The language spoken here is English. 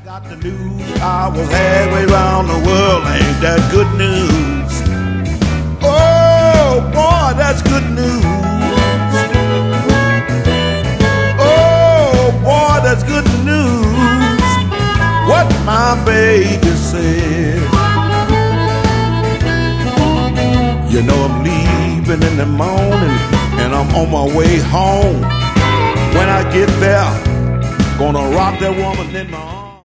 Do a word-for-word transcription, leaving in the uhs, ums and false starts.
Got the news, I was halfway around the world, ain't that good news? Oh boy, that's good news. Oh boy, that's good news. What my baby said. You know I'm leaving in the morning and I'm on my way home. When I get there, gonna rock that woman in my arms.